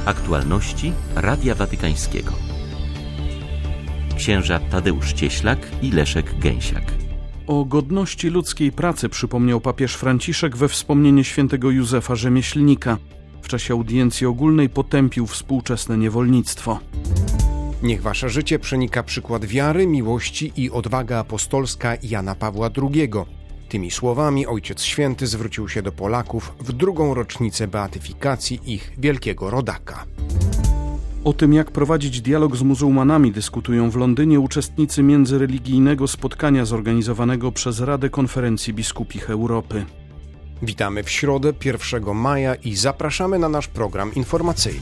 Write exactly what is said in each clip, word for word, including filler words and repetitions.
Aktualności Radia Watykańskiego. Księża Tadeusz Cieślak i Leszek Gęsiak. O godności ludzkiej pracy przypomniał papież Franciszek we wspomnienie świętego Józefa Rzemieślnika. W czasie audiencji ogólnej potępił współczesne niewolnictwo. Niech wasze życie przenika przykład wiary, miłości i odwaga apostolska Jana Pawła drugiego. Tymi słowami Ojciec Święty zwrócił się do Polaków w drugą rocznicę beatyfikacji ich wielkiego rodaka. O tym, jak prowadzić dialog z muzułmanami, dyskutują w Londynie uczestnicy międzyreligijnego spotkania zorganizowanego przez Radę Konferencji Biskupich Europy. Witamy w środę pierwszego maja i zapraszamy na nasz program informacyjny.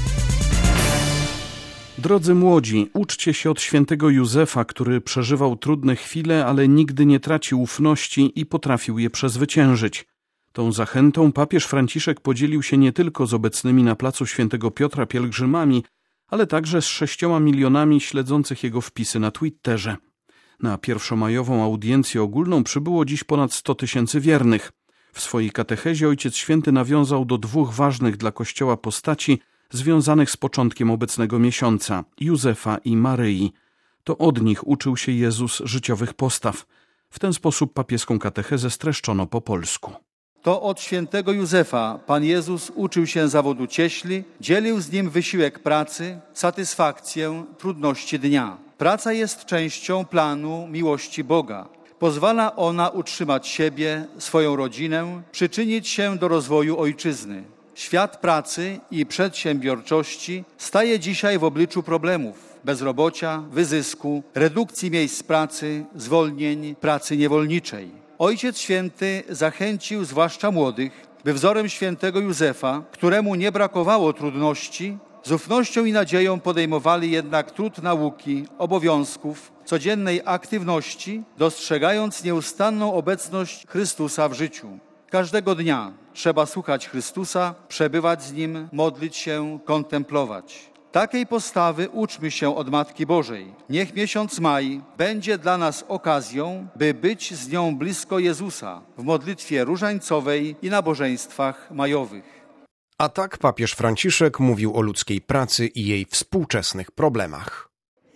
Drodzy młodzi, uczcie się od świętego Józefa, który przeżywał trudne chwile, ale nigdy nie tracił ufności i potrafił je przezwyciężyć. Tą zachętą papież Franciszek podzielił się nie tylko z obecnymi na placu Świętego Piotra pielgrzymami, ale także z sześcioma milionami śledzących jego wpisy na Twitterze. Na pierwszomajową audiencję ogólną przybyło dziś ponad sto tysięcy wiernych. W swojej katechezie Ojciec Święty nawiązał do dwóch ważnych dla Kościoła postaci związanych z początkiem obecnego miesiąca, Józefa i Maryi. To od nich uczył się Jezus życiowych postaw. W ten sposób papieską katechezę streszczono po polsku. To od świętego Józefa Pan Jezus uczył się zawodu cieśli, dzielił z nim wysiłek pracy, satysfakcję, trudności dnia. Praca jest częścią planu miłości Boga. Pozwala ona utrzymać siebie, swoją rodzinę, przyczynić się do rozwoju ojczyzny. Świat pracy i przedsiębiorczości staje dzisiaj w obliczu problemów bezrobocia, wyzysku, redukcji miejsc pracy, zwolnień, pracy niewolniczej. Ojciec Święty zachęcił zwłaszcza młodych, by wzorem świętego Józefa, któremu nie brakowało trudności, z ufnością i nadzieją podejmowali jednak trud nauki, obowiązków, codziennej aktywności, dostrzegając nieustanną obecność Chrystusa w życiu. Każdego dnia trzeba słuchać Chrystusa, przebywać z Nim, modlić się, kontemplować. Takiej postawy uczmy się od Matki Bożej. Niech miesiąc maj będzie dla nas okazją, by być z nią blisko Jezusa w modlitwie różańcowej i nabożeństwach majowych. A tak papież Franciszek mówił o ludzkiej pracy i jej współczesnych problemach.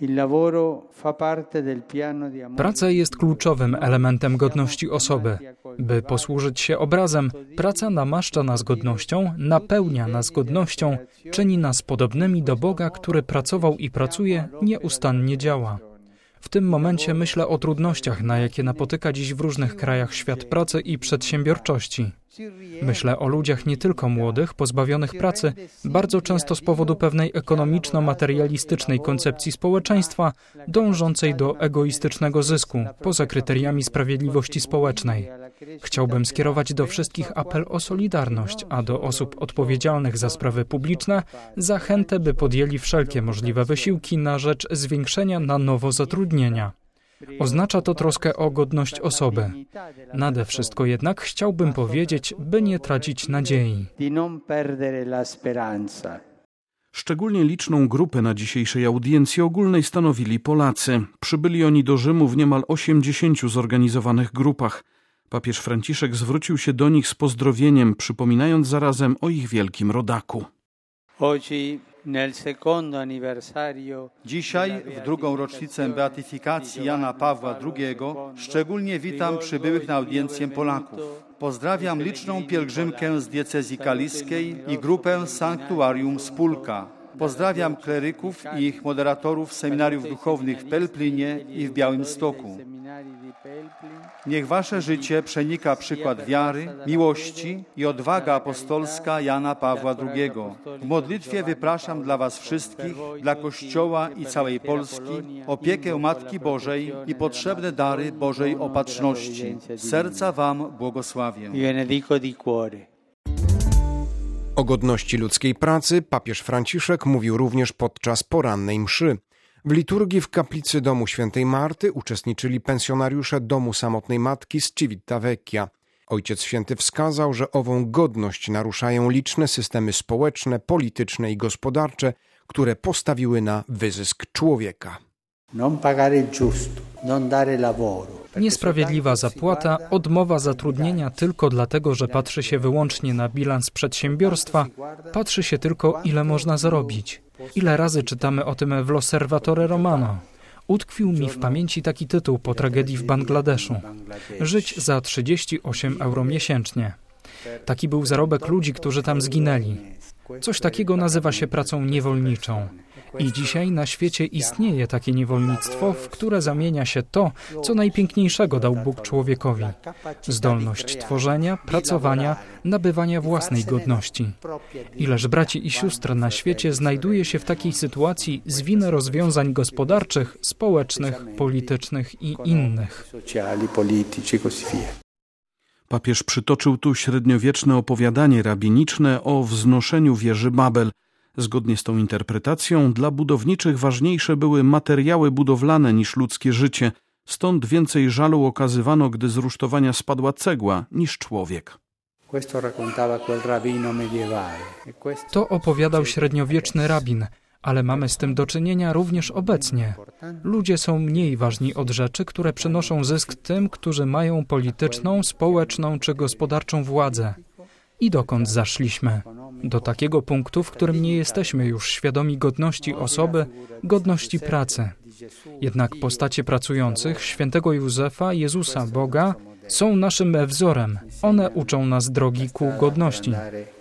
Praca jest kluczowym elementem godności osoby. By posłużyć się obrazem, praca namaszcza nas godnością, napełnia nas godnością, czyni nas podobnymi do Boga, który pracował i pracuje, nieustannie działa. W tym momencie myślę o trudnościach, na jakie napotyka dziś w różnych krajach świat pracy i przedsiębiorczości. Myślę o ludziach nie tylko młodych, pozbawionych pracy, bardzo często z powodu pewnej ekonomiczno-materialistycznej koncepcji społeczeństwa, dążącej do egoistycznego zysku, poza kryteriami sprawiedliwości społecznej. Chciałbym skierować do wszystkich apel o solidarność, a do osób odpowiedzialnych za sprawy publiczne zachętę, by podjęli wszelkie możliwe wysiłki na rzecz zwiększenia na nowo zatrudnienia. Oznacza to troskę o godność osoby. Nade wszystko jednak chciałbym powiedzieć, by nie tracić nadziei. Szczególnie liczną grupę na dzisiejszej audiencji ogólnej stanowili Polacy. Przybyli oni do Rzymu w niemal osiemdziesięciu zorganizowanych grupach. Papież Franciszek zwrócił się do nich z pozdrowieniem, przypominając zarazem o ich wielkim rodaku. Dzisiaj, w drugą rocznicę beatyfikacji Jana Pawła drugiego, szczególnie witam przybyłych na audiencję Polaków. Pozdrawiam liczną pielgrzymkę z diecezji kaliskiej i grupę Sanktuarium Spólka. Pozdrawiam kleryków i ich moderatorów seminariów duchownych w Pelplinie i w Białymstoku. Niech wasze życie przenika przykład wiary, miłości i odwaga apostolska Jana Pawła drugiego. W modlitwie wypraszam dla was wszystkich, dla Kościoła i całej Polski, opiekę Matki Bożej i potrzebne dary Bożej opatrzności. Z serca wam błogosławię. O godności ludzkiej pracy papież Franciszek mówił również podczas porannej mszy. W liturgii w kaplicy domu świętej Marty uczestniczyli pensjonariusze domu samotnej matki z Civitavecchia. Ojciec Święty wskazał, że ową godność naruszają liczne systemy społeczne, polityczne i gospodarcze, które postawiły na wyzysk człowieka. Non pagare il giusto, non dare lavoro, Niesprawiedliwa zapłata, odmowa zatrudnienia tylko dlatego, że patrzy się wyłącznie na bilans przedsiębiorstwa, patrzy się tylko, ile można zarobić. Ile razy czytamy o tym w L'Osservatore Romano. Utkwił mi w pamięci taki tytuł po tragedii w Bangladeszu. Żyć za trzydzieści osiem euro miesięcznie. Taki był zarobek ludzi, którzy tam zginęli. Coś takiego nazywa się pracą niewolniczą. I dzisiaj na świecie istnieje takie niewolnictwo, w które zamienia się to, co najpiękniejszego dał Bóg człowiekowi. Zdolność tworzenia, pracowania, nabywania własnej godności. Ileż braci i sióstr na świecie znajduje się w takiej sytuacji z winy rozwiązań gospodarczych, społecznych, politycznych i innych. Papież przytoczył tu średniowieczne opowiadanie rabiniczne o wznoszeniu wieży Babel. Zgodnie z tą interpretacją, dla budowniczych ważniejsze były materiały budowlane niż ludzkie życie, stąd więcej żalu okazywano, gdy z rusztowania spadła cegła, niż człowiek. To opowiadał średniowieczny rabin, ale mamy z tym do czynienia również obecnie. Ludzie są mniej ważni od rzeczy, które przynoszą zysk tym, którzy mają polityczną, społeczną czy gospodarczą władzę. I dokąd zaszliśmy? Do takiego punktu, w którym nie jesteśmy już świadomi godności osoby, godności pracy. Jednak postacie pracujących, świętego Józefa, Jezusa, Boga, są naszym wzorem. One uczą nas drogi ku godności.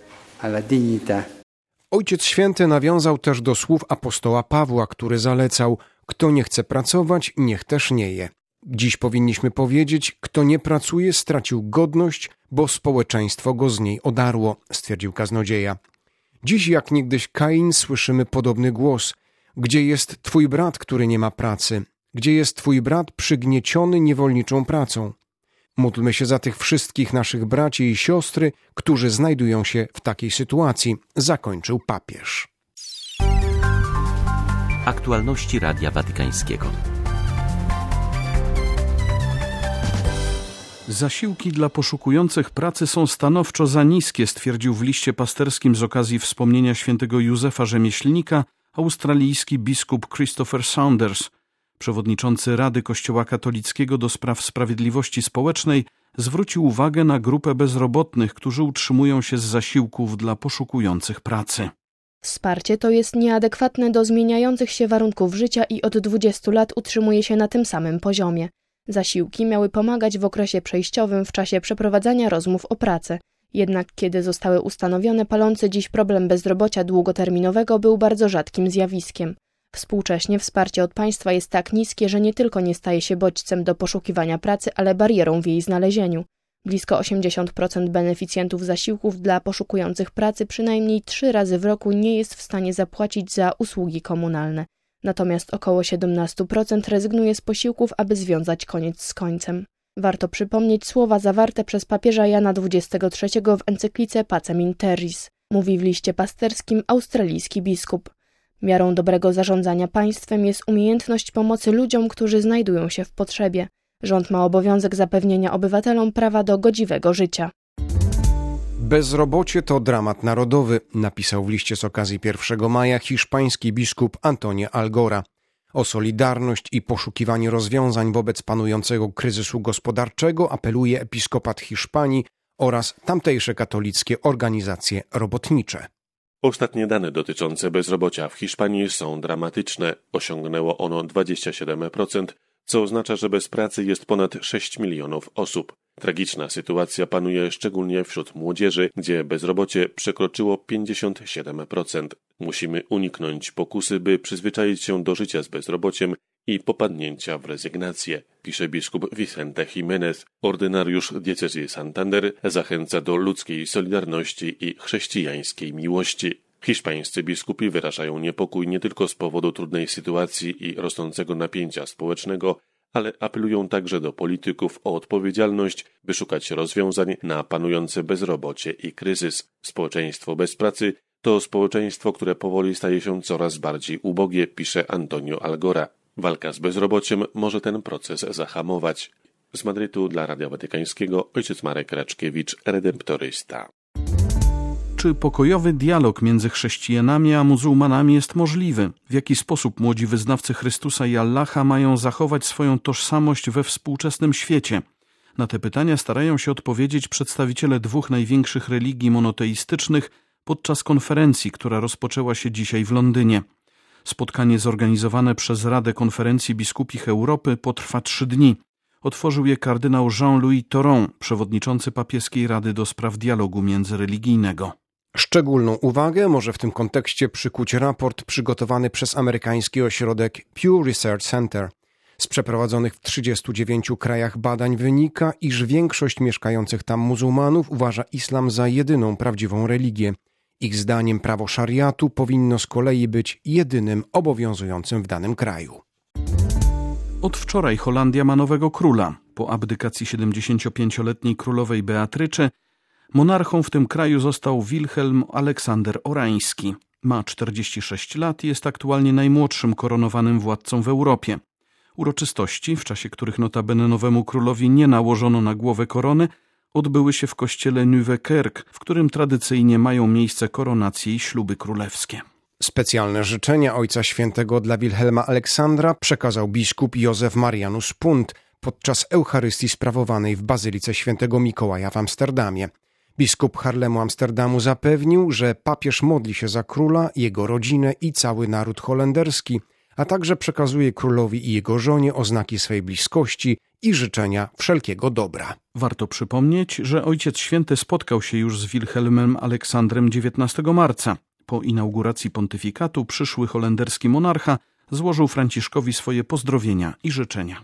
Ojciec Święty nawiązał też do słów apostoła Pawła, który zalecał: kto nie chce pracować, niech też nie je. Dziś powinniśmy powiedzieć: kto nie pracuje, stracił godność, bo społeczeństwo go z niej odarło, stwierdził kaznodzieja. Dziś jak niegdyś Kain słyszymy podobny głos: gdzie jest twój brat, który nie ma pracy? Gdzie jest twój brat przygnieciony niewolniczą pracą? Módlmy się za tych wszystkich naszych braci i siostry, którzy znajdują się w takiej sytuacji, zakończył papież. Aktualności Radia Watykańskiego. Zasiłki dla poszukujących pracy są stanowczo za niskie, stwierdził w liście pasterskim z okazji wspomnienia świętego Józefa Rzemieślnika australijski biskup Christopher Saunders. Przewodniczący Rady Kościoła Katolickiego do spraw sprawiedliwości społecznej zwrócił uwagę na grupę bezrobotnych, którzy utrzymują się z zasiłków dla poszukujących pracy. Wsparcie to jest nieadekwatne do zmieniających się warunków życia i od dwudziestu lat utrzymuje się na tym samym poziomie. Zasiłki miały pomagać w okresie przejściowym w czasie przeprowadzania rozmów o pracę. Jednak kiedy zostały ustanowione, palący dziś problem bezrobocia długoterminowego był bardzo rzadkim zjawiskiem. Współcześnie wsparcie od państwa jest tak niskie, że nie tylko nie staje się bodźcem do poszukiwania pracy, ale barierą w jej znalezieniu. Blisko osiemdziesiąt procent beneficjentów zasiłków dla poszukujących pracy przynajmniej trzy razy w roku nie jest w stanie zapłacić za usługi komunalne. Natomiast około siedemnaście procent rezygnuje z posiłków, aby związać koniec z końcem. Warto przypomnieć słowa zawarte przez papieża Jana dwudziestego trzeciego w encyklice Pacem in Terris. Mówi w liście pasterskim australijski biskup. Miarą dobrego zarządzania państwem jest umiejętność pomocy ludziom, którzy znajdują się w potrzebie. Rząd ma obowiązek zapewnienia obywatelom prawa do godziwego życia. Bezrobocie to dramat narodowy, napisał w liście z okazji pierwszego maja hiszpański biskup Antonio Algora. O solidarność i poszukiwanie rozwiązań wobec panującego kryzysu gospodarczego apeluje episkopat Hiszpanii oraz tamtejsze katolickie organizacje robotnicze. Ostatnie dane dotyczące bezrobocia w Hiszpanii są dramatyczne. Osiągnęło ono dwadzieścia siedem procent, co oznacza, że bez pracy jest ponad sześć milionów osób. Tragiczna sytuacja panuje szczególnie wśród młodzieży, gdzie bezrobocie przekroczyło pięćdziesiąt siedem procent. Musimy uniknąć pokusy, by przyzwyczaić się do życia z bezrobociem i popadnięcia w rezygnację, pisze biskup Vicente Jiménez. Ordynariusz diecezji Santander zachęca do ludzkiej solidarności i chrześcijańskiej miłości. Hiszpańscy biskupi wyrażają niepokój nie tylko z powodu trudnej sytuacji i rosnącego napięcia społecznego, ale apelują także do polityków o odpowiedzialność, by szukać rozwiązań na panujące bezrobocie i kryzys. Społeczeństwo bez pracy to społeczeństwo, które powoli staje się coraz bardziej ubogie, pisze Antonio Algora. Walka z bezrobociem może ten proces zahamować. Z Madrytu dla Radia Watykańskiego ojciec Marek Raczkiewicz, redemptorysta. Czy pokojowy dialog między chrześcijanami a muzułmanami jest możliwy? W jaki sposób młodzi wyznawcy Chrystusa i Allaha mają zachować swoją tożsamość we współczesnym świecie? Na te pytania starają się odpowiedzieć przedstawiciele dwóch największych religii monoteistycznych podczas konferencji, która rozpoczęła się dzisiaj w Londynie. Spotkanie zorganizowane przez Radę Konferencji Biskupich Europy potrwa trzy dni. Otworzył je kardynał Jean-Louis Thoron, przewodniczący papieskiej Rady do spraw dialogu międzyreligijnego. Szczególną uwagę może w tym kontekście przykuć raport przygotowany przez amerykański ośrodek Pew Research Center. Z przeprowadzonych w trzydziestu dziewięciu krajach badań wynika, iż większość mieszkających tam muzułmanów uważa islam za jedyną prawdziwą religię. Ich zdaniem prawo szariatu powinno z kolei być jedynym obowiązującym w danym kraju. Od wczoraj Holandia ma nowego króla. Po abdykacji siedemdziesięciopięcioletniej królowej Beatrycze monarchą w tym kraju został Wilhelm Aleksander Orański. Ma czterdzieści sześć lat i jest aktualnie najmłodszym koronowanym władcą w Europie. Uroczystości, w czasie których notabene nowemu królowi nie nałożono na głowę korony, odbyły się w kościele Nieuwe Kerk, w którym tradycyjnie mają miejsce koronacje i śluby królewskie. Specjalne życzenia Ojca Świętego dla Wilhelma Aleksandra przekazał biskup Józef Marianus Punt podczas Eucharystii sprawowanej w Bazylice Świętego Mikołaja w Amsterdamie. Biskup Haarlemu Amsterdamu zapewnił, że papież modli się za króla, jego rodzinę i cały naród holenderski, a także przekazuje królowi i jego żonie oznaki swej bliskości i życzenia wszelkiego dobra. Warto przypomnieć, że Ojciec Święty spotkał się już z Wilhelmem Aleksandrem dziewiętnastego marca. Po inauguracji pontyfikatu przyszły holenderski monarcha złożył Franciszkowi swoje pozdrowienia i życzenia.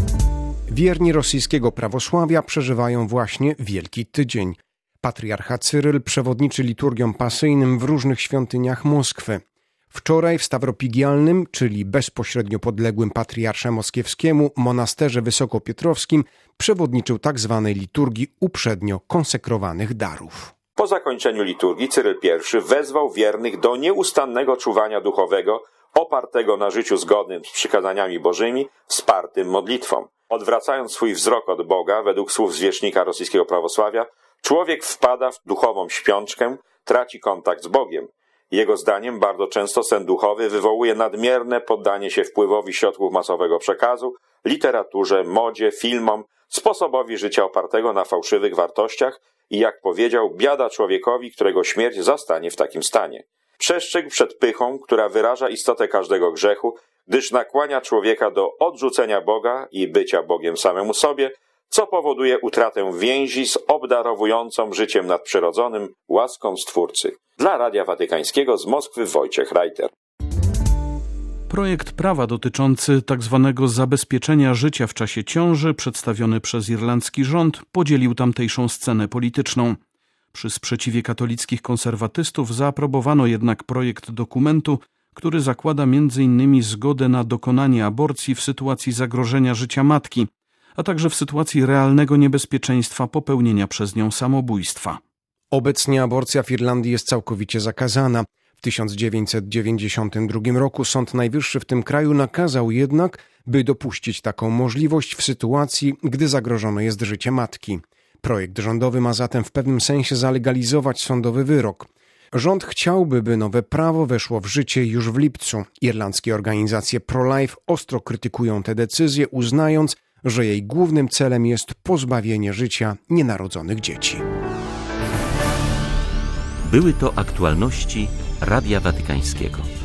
Wierni rosyjskiego prawosławia przeżywają właśnie Wielki Tydzień. Patriarcha Cyryl przewodniczy liturgiom pasyjnym w różnych świątyniach Moskwy. Wczoraj w Stawropigialnym, czyli bezpośrednio podległym patriarsze moskiewskiemu monasterze wysokopietrowskim, przewodniczył tzw. liturgii uprzednio konsekrowanych darów. Po zakończeniu liturgii Cyryl I wezwał wiernych do nieustannego czuwania duchowego, opartego na życiu zgodnym z przykazaniami bożymi, wspartym modlitwą. Odwracając swój wzrok od Boga, według słów zwierzchnika rosyjskiego prawosławia, człowiek wpada w duchową śpiączkę, traci kontakt z Bogiem. Jego zdaniem bardzo często sen duchowy wywołuje nadmierne poddanie się wpływowi środków masowego przekazu, literaturze, modzie, filmom, sposobowi życia opartego na fałszywych wartościach i, jak powiedział, biada człowiekowi, którego śmierć zastanie w takim stanie. Przestrzegł przed pychą, która wyraża istotę każdego grzechu, gdyż nakłania człowieka do odrzucenia Boga i bycia Bogiem samemu sobie, co powoduje utratę więzi z obdarowującą życiem nadprzyrodzonym łaską Stwórcy. Dla Radia Watykańskiego z Moskwy Wojciech Reiter. Projekt prawa dotyczący tzw. zabezpieczenia życia w czasie ciąży, przedstawiony przez irlandzki rząd, podzielił tamtejszą scenę polityczną. Przy sprzeciwie katolickich konserwatystów zaaprobowano jednak projekt dokumentu, który zakłada między innymi zgodę na dokonanie aborcji w sytuacji zagrożenia życia matki, a także w sytuacji realnego niebezpieczeństwa popełnienia przez nią samobójstwa. Obecnie aborcja w Irlandii jest całkowicie zakazana. W tysiąc dziewięćset dziewięćdziesiątym drugim roku Sąd Najwyższy w tym kraju nakazał jednak, by dopuścić taką możliwość w sytuacji, gdy zagrożone jest życie matki. Projekt rządowy ma zatem w pewnym sensie zalegalizować sądowy wyrok. Rząd chciałby, by nowe prawo weszło w życie już w lipcu. Irlandzkie organizacje pro-life ostro krytykują tę decyzję, uznając, że jej głównym celem jest pozbawienie życia nienarodzonych dzieci. Były to aktualności Radia Watykańskiego.